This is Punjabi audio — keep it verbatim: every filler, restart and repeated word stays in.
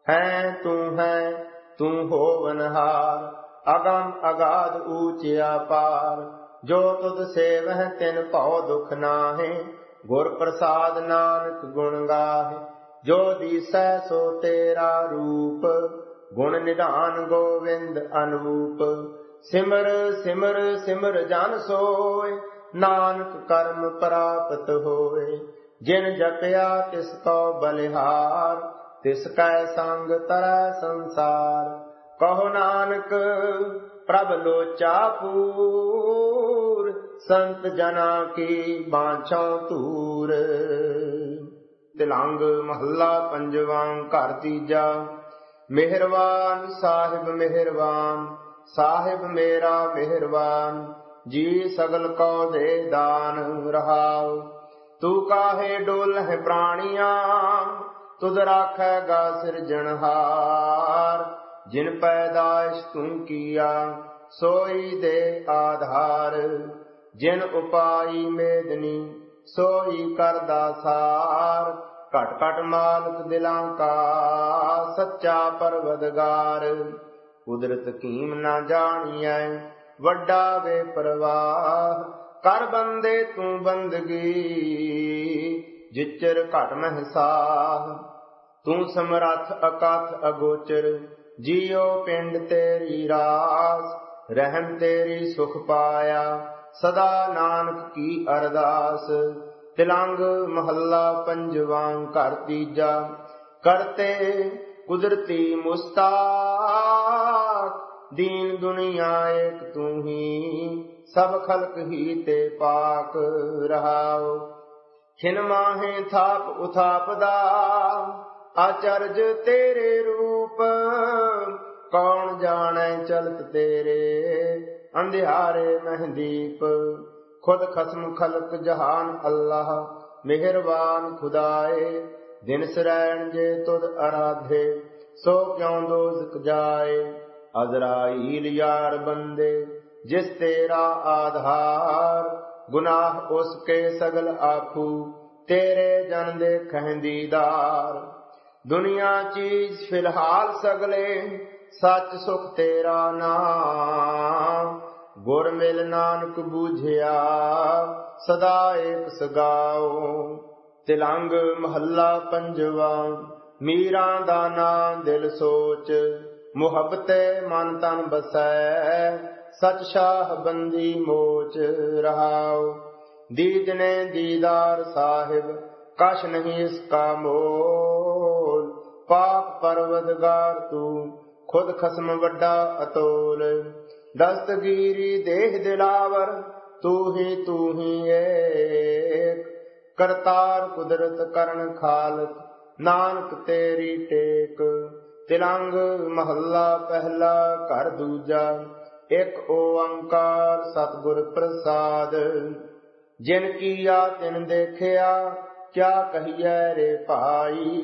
ਹੈ ਤੂੰ ਹੈ ਤੂੰ ਹੋਵਨਹਾਰ, ਅਗਮ ਅਗਾਧ ਊਚਿਆ ਪਾਰ। ਜੋ ਤੁਧ ਸੇਵਹਿ ਤਿਨ ਭਉ ਦੁਖ ਨਾਹਿ, ਗੁਰ ਪ੍ਰਸਾਦ ਨਾਨਕ ਗੁਣ ਗਾਹਿ। ਜੋ ਦੀਸੈ ਸੋ ਤੇਰਾ ਰੂਪ, ਗੁਣ ਨਿਧਾਨ ਗੋਵਿੰਦ ਅਨੂਪ। ਸਿਮਰ ਸਿਮਰ ਸਿਮਰ ਜਨ ਸੋਇ, ਨਾਨਕ ਕਰਮ ਪ੍ਰਾਪਤ ਹੋਏ। ਜਿਨ ਜਪਿਆ ਤਿਸ ਕੋ ਬਲਿਹਾਰ, ਤਿਸ ਕੈ ਸੰਗ ਤਰੈ ਸੰਸਾਰ। ਕਹੋ ਨਾਨਕ ਪ੍ਰਭ ਲੋਚਾ ਪੂਰ, ਸੰਤ ਜਨਾ ਕੀ ਬਾਛਾਂ ਧੂਰ। ਤਿਲੰਗ ਮਹੱਲਾ ਪੰਜਵਾਂ ਘਰ ਤੀਜਾ। ਮਿਹਰਵਾਨ ਸਾਹਿਬ ਮਿਹਰਵਾਨ, ਸਾਹਿਬ ਮੇਰਾ ਮਿਹਰਵਾਨ। ਜੀ ਸਗਲ ਕੋ ਦੇ ਦਾਨ ਰਹਾਉ, ਤੂੰ ਕਾਹੇ ਡੋਲਹਿ ਪ੍ਰਾਣੀਆਂ। ਤੁਧ ਰਾਖੈਗਾ ਸਿਰਜਣਹਾਰ, ਜਿਨ ਪੈਦਾਇਸ਼ ਤੂੰ ਕੀਆ ਸੋਈ ਦੇ ਆਧਾਰ। ਜਿਨ ਉਪਾਈ ਮੇਦਨੀ ਸੋਈ ਕਰਦਾ ਸਾਰ। ਘਟ ਘਟ ਮਾਲਕ ਦਿਲਾਂ ਕਾ, ਸੱਚਾ ਪਰਵਦਗਾਰ। ਕੁਦਰਤ ਕੀਮ ਨਾ ਜਾਣੀਐ, ਵੱਡਾ ਵੇ ਪਰਵਾਹ। ਕਰ ਬੰਦੇ ਤੂੰ ਬੰਦਗੀ, ਜਿਚਰ ਘਟ ਮਹਿ ਸਾਹ। ਤੂੰ ਸਮਰੱਥ ਅਕਥ ਅਗੋਚਰ, ਜੀਉ ਪਿੰਡ ਤੇਰੀ ਰਾਸ। ਰਹਿਣ ਤੇਰੀ ਸੁਖ ਪਾਇਆ, ਸਦਾ ਨਾਨਕ ਕੀ ਅਰਦਾਸ। ਤਿਲੰਗ ਮਹੱਲਾ ਪੰਜਵਾਂ ਘਰ ਤੀਜਾ। ਕਰਤੇ ਕੁਦਰਤੀ ਮੁਸਤਾਕ, ਦੀਨ ਦੁਨੀਆ ਏਕ ਤੂੰ ਹੀ। ਸਭ ਖਲਕ ਹੀ ਤੇ ਪਾਕ ਰਹਾਉ। ਖਿਨ ਮਾਹੇ ਥਾਪ ਉਥਾਪਦਾ, ਆਚਰਜ ਤੇਰੇ ਰੂਪ। ਕੌਣ ਜਾਣੈ ਚਲਤ ਤੇਰੇ, ਅੰਧਿਆਰੇ ਮਹਿਦੀਪ। ਖੁਦ ਖਸਮ ਖਲਕ ਜਹਾਨ ਅੱਲਾਹ, ਮਿਹਰਬਾਨ ਖੁਦਾਏ। ਦਿਨ ਸਰੈਣ ਜੇ ਤੁਧ ਅਰਾਧੇ, ਸੋ ਕਿਉ ਦੋਜ਼ਖ ਜਾਏ। ਅਜ਼ਰਾਈਲ ਯਾਰ ਬੰਦੇ, ਜਿਸ ਤੇਰਾ ਆਧਾਰ। ਗੁਨਾਹ ਉਸ ਕੇ ਸਗਲ ਆਖੂ, ਤੇਰੇ ਜਨ ਦੇਖਹਿ ਦੀਦਾਰ। ਦੁਨੀਆ ਚੀਜ਼ ਫਿਲਹਾਲ ਸਗਲੇ, ਸੱਚ ਸੁਖ ਤੇਰਾ ਨਾਮ। ਗੁਰ ਮਿਲ ਨਾਨਕ ਬੂਝਿਆ, ਸਦਾ ਏਕ ਸਗਾਓ। ਤਿਲੰਗ ਮਹੱਲਾ ਪੰਜਵਾ। ਮੀਰਾਂ ਦਾ ਨਾਂ ਦਿਲ ਸੋਚ, ਮੁਹੱਬਤੇ ਮਨ ਤਨ ਬਸੈ। ਸਚ ਸ਼ਾਹ ਬੰਦੀ ਮੋਚ ਰਹਾਉ। ਦੀਦਨੇ ਦੀਦਾਰ ਸਾਹਿਬ, ਕਛ ਨਹੀਂ ਇਸ ਕਾ ਮੋਲ। ਪਾਕ ਪਰਵਦਗਾਰ ਤੂੰ, ਖੁਦ ਖਸਮ ਵੱਡਾ ਅਤੋਲ। ਦਸਤਗੀਰੀ ਦੇਹ ਦਿਲਾਵਰ, ਤੂੰ ਹੀ ਤੂੰ ਹੀ ਏਕ। ਕਰਤਾਰ ਕੁਦਰਤ ਕਰਨ ਖਾਲਕ, ਨਾਨਕ ਤੇਰੀ ਟੇਕ। ਤਿਲੰਗ ਮਹੱਲਾ ਪਹਿਲਾ ਘਰ ਦੂਜਾ। ਇੱਕ ਓੰਕਾਰ ਸਤਿਗੁਰ ਪ੍ਰਸਾਦ। ਜਿਨ ਕੀਆ ਤਿਨ ਦੇਖਿਆ, ਕਿਆ ਕਹੀਐ ਰੇ ਭਾਈ।